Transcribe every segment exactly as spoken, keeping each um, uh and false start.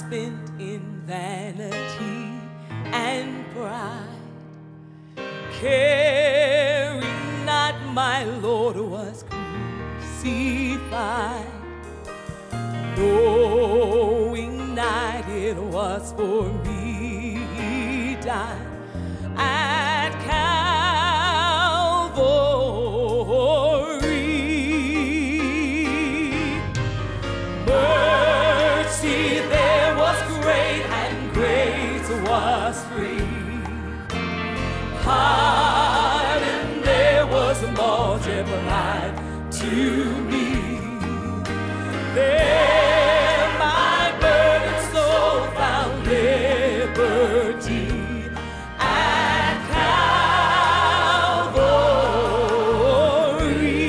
spent in vanity and pride, caring not my Lord was crucified, knowing not it was for me he died at Calvary. Mercy there was great and grace was free. Pardon there was multiplied to me. There my burdened soul found liberty at Calvary.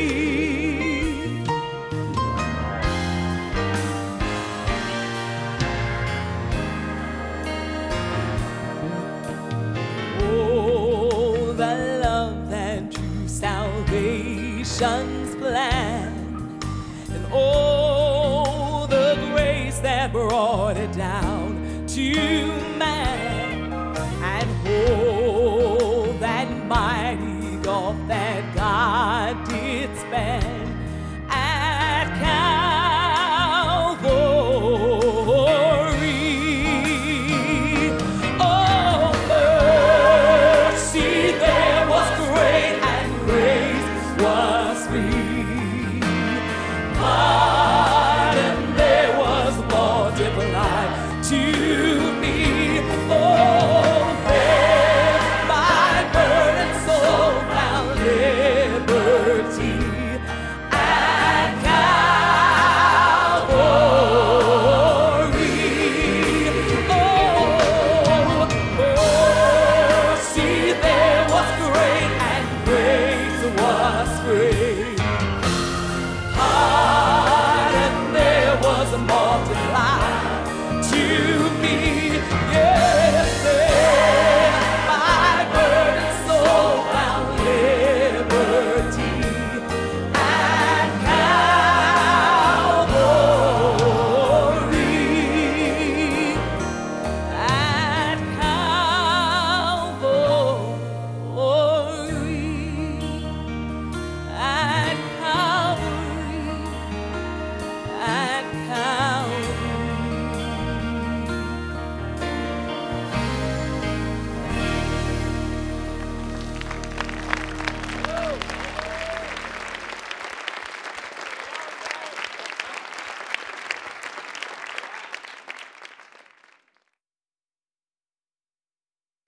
Oh, the love and true salvation's plan, and oh, the grace that brought it down to